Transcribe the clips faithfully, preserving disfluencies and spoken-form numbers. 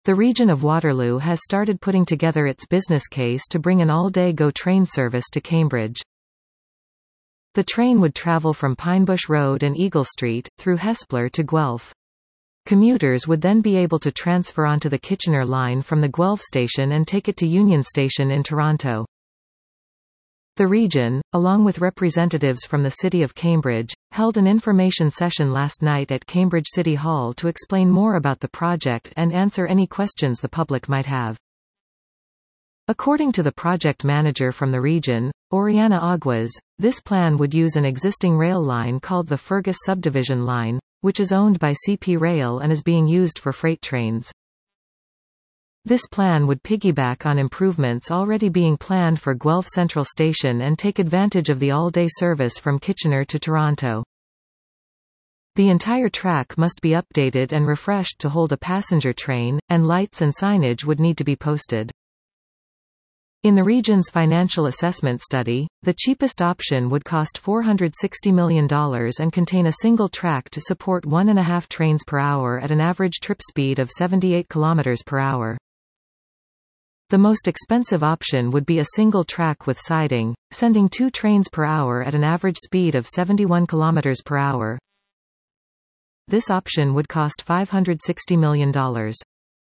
The region of Waterloo has started putting together its business case to bring an all-day GO train service to Cambridge. The train would travel from Pinebush Road and Eagle Street, through Hespeler to Guelph. Commuters would then be able to transfer onto the Kitchener line from the Guelph station and take it to Union Station in Toronto. The region, along with representatives from the City of Cambridge, held an information session last night at Cambridge City Hall to explain more about the project and answer any questions the public might have. According to the project manager from the region, Oriana Aguas, this plan would use an existing rail line called the Fergus Subdivision Line, which is owned by C P Rail and is being used for freight trains. This plan would piggyback on improvements already being planned for Guelph Central Station and take advantage of the all-day service from Kitchener to Toronto. The entire track must be updated and refreshed to hold a passenger train, and lights and signage would need to be posted. In the region's financial assessment study, the cheapest option would cost four hundred sixty million dollars and contain a single track to support one and a half trains per hour at an average trip speed of seventy-eight kilometers per hour. The most expensive option would be a single track with siding, sending two trains per hour at an average speed of seventy-one kilometers per hour. This option would cost five hundred sixty million dollars.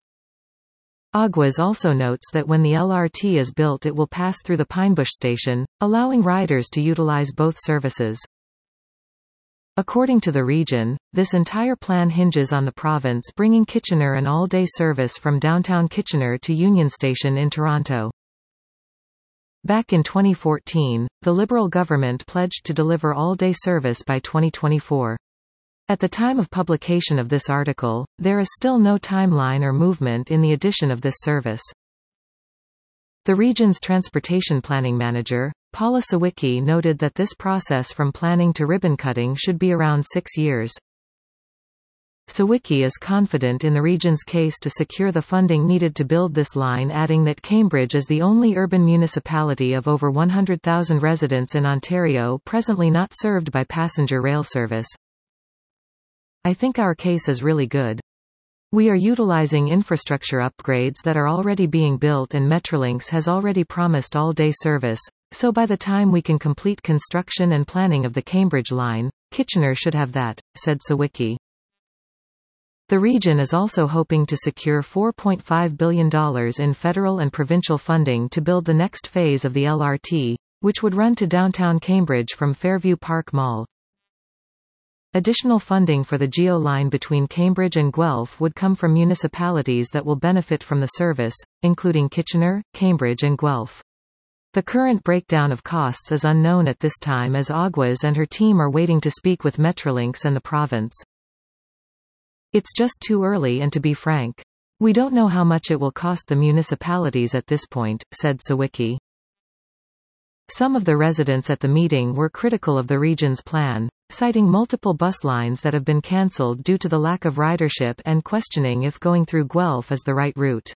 Aguas also notes that when the L R T is built it will pass through the Pinebush station, allowing riders to utilize both services. According to the region, this entire plan hinges on the province bringing Kitchener an all-day service from downtown Kitchener to Union Station in Toronto. Back in twenty fourteen, the Liberal government pledged to deliver all-day service by twenty twenty-four. At the time of publication of this article, there is still no timeline or movement in the addition of this service. The region's transportation planning manager, Paula Sawicki, noted that this process from planning to ribbon cutting should be around six years. Sawicki is confident in the region's case to secure the funding needed to build this line, adding that Cambridge is the only urban municipality of over one hundred thousand residents in Ontario presently not served by passenger rail service. I think our case is really good. We are utilizing infrastructure upgrades that are already being built, and Metrolinx has already promised all-day service, so by the time we can complete construction and planning of the Cambridge line, Kitchener should have that, said Sawicki. The region is also hoping to secure four point five billion dollars in federal and provincial funding to build the next phase of the L R T, which would run to downtown Cambridge from Fairview Park Mall. Additional funding for the GEO line between Cambridge and Guelph would come from municipalities that will benefit from the service, including Kitchener, Cambridge and Guelph. The current breakdown of costs is unknown at this time, as Aguas and her team are waiting to speak with Metrolinx and the province. It's just too early, and to be frank, we don't know how much it will cost the municipalities at this point, said Sawicki. Some of the residents at the meeting were critical of the region's plan, citing multiple bus lines that have been cancelled due to the lack of ridership and questioning if going through Guelph is the right route.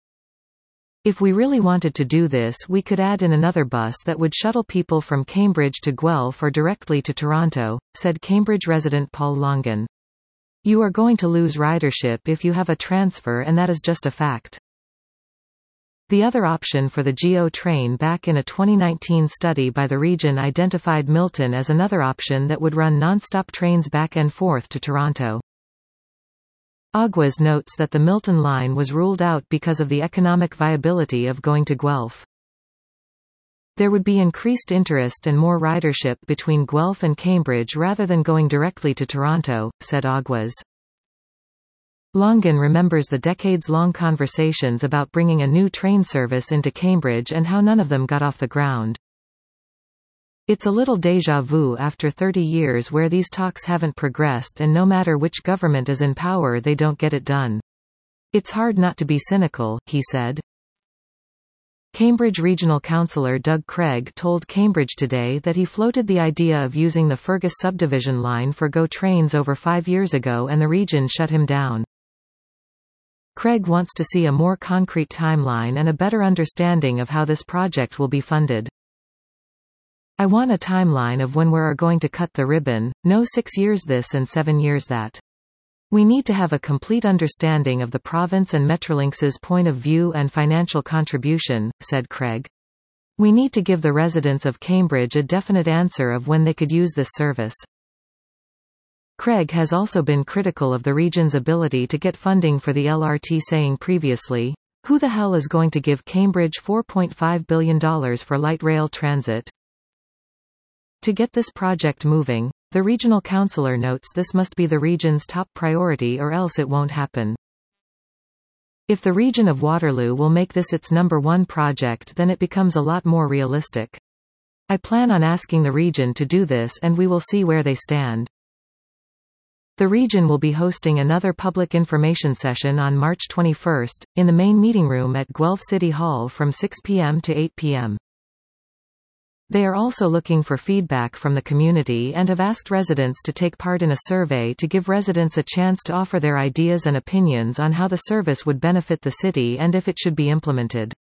If we really wanted to do this, we could add in another bus that would shuttle people from Cambridge to Guelph or directly to Toronto, said Cambridge resident Paul Longan. You are going to lose ridership if you have a transfer, and that is just a fact. The other option for the GEO train back in a twenty nineteen study by the region identified Milton as another option that would run non-stop trains back and forth to Toronto. Aguas notes that the Milton line was ruled out because of the economic viability of going to Guelph. There would be increased interest and more ridership between Guelph and Cambridge rather than going directly to Toronto, said Aguas. Longan remembers the decades-long conversations about bringing a new train service into Cambridge and how none of them got off the ground. It's a little déjà vu after thirty years where these talks haven't progressed, and no matter which government is in power they don't get it done. It's hard not to be cynical, he said. Cambridge Regional Councillor Doug Craig told Cambridge Today that he floated the idea of using the Fergus Subdivision line for GO trains over five years ago and the region shut him down. Craig wants to see a more concrete timeline and a better understanding of how this project will be funded. I want a timeline of when we are going to cut the ribbon, no six years this and seven years that. We need to have a complete understanding of the province and Metrolinx's point of view and financial contribution, said Craig. We need to give the residents of Cambridge a definite answer of when they could use this service. Craig has also been critical of the region's ability to get funding for the L R T, saying previously, "Who the hell is going to give Cambridge four point five billion dollars for light rail transit?" To get this project moving, the regional councillor notes this must be the region's top priority or else it won't happen. If the region of Waterloo will make this its number one project, then it becomes a lot more realistic. I plan on asking the region to do this and we will see where they stand. The region will be hosting another public information session on March twenty-first, in the main meeting room at Guelph City Hall from six p m to eight p m They are also looking for feedback from the community and have asked residents to take part in a survey to give residents a chance to offer their ideas and opinions on how the service would benefit the city and if it should be implemented.